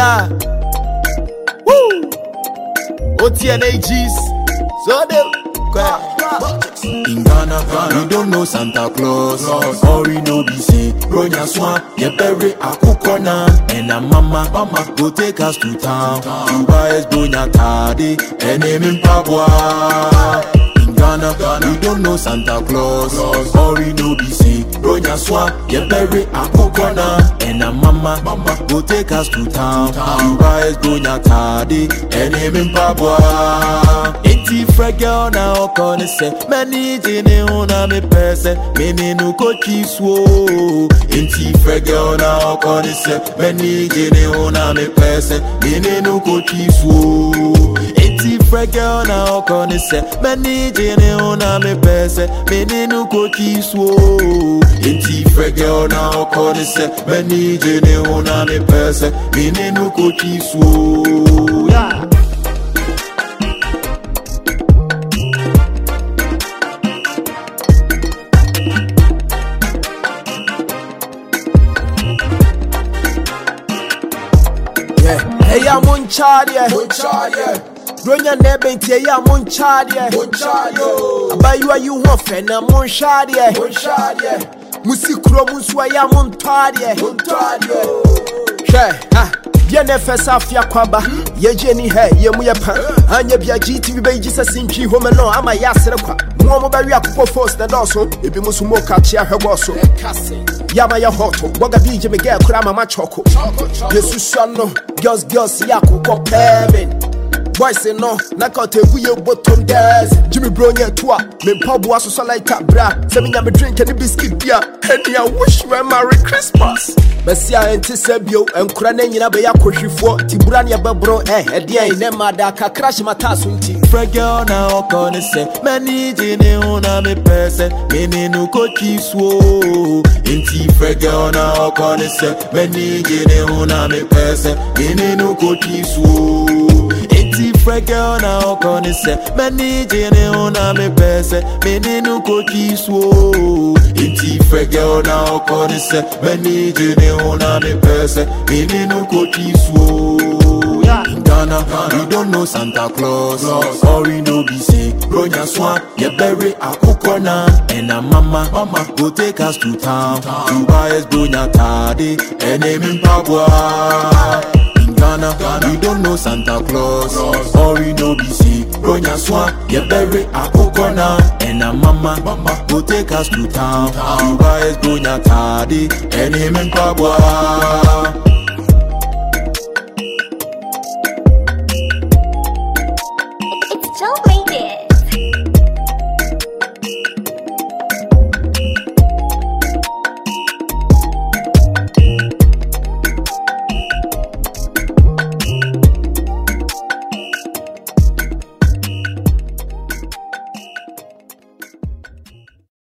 yeah. Woo! OTNAGs. So in Ghana, we don't know Santa Claus. All we know be say, Bronya Swan, ye bury a kukona, and a mama go take us to town. To buy us Bronya Tadi, and name in Pabwa. In Ghana, we don't know Santa Claus. All we know be say, Bronya Swan, ye bury a kukona, and a mama go take us to town. To buy us Bronya Tadi, and name in Pabwa. Girl now can say many jene una me person many no coachi swo inti girl now can say many jene una me person many no coachi swo inti girl now can say many jene una me person many no coachi swo inti girl now can say many jene una me person many no coachi swo yeah. Hey, I'm on chardia. Bronya Nebenti, I'm on chardia. About you want friend, I'm on chardia. Musikro Musway, I'm on tardia. Yenefes afia kwaba ye jeni he ye mu ye pa anya bia GTV be Jesus ntwi home no ama ya sere kwa mo mo ba wi akopɔ force na dɔso ebi musu mo ka chia hwebɔ so ya ma ya hoto boga bi je me ga kura mama choko yesu sano girls ya akopɔ pɛmen boys no na ka tegu ye bottom dance Jimmy Bronya toa me pabo aso so like bra se me nya me drink any biscuit bia and I wish you a Merry Christmas Besia enti sebio enkura na nyina be yakohwifo tibura ne bebro de ne mada ka crash mata so nti girl now can say many jene una me person many no coachi swo inti girl now can say many jene una me person many no coachi swo girl now can say many jene una me person many no coachi swo inti girl now can say many jene una me person many no coachi swo in Ghana we don't know Santa Claus all we know be say Bronya Swan ye bury a kukona and a mama go take us to town to buy us Bronya Tadi and name in Pabwa. Ghana, we don't know Santa Claus. All we know be see Bronya Swan, ye bury a kukona, and a mama go take us to town. To buy us Bronya Tadi, and him in Pabwa.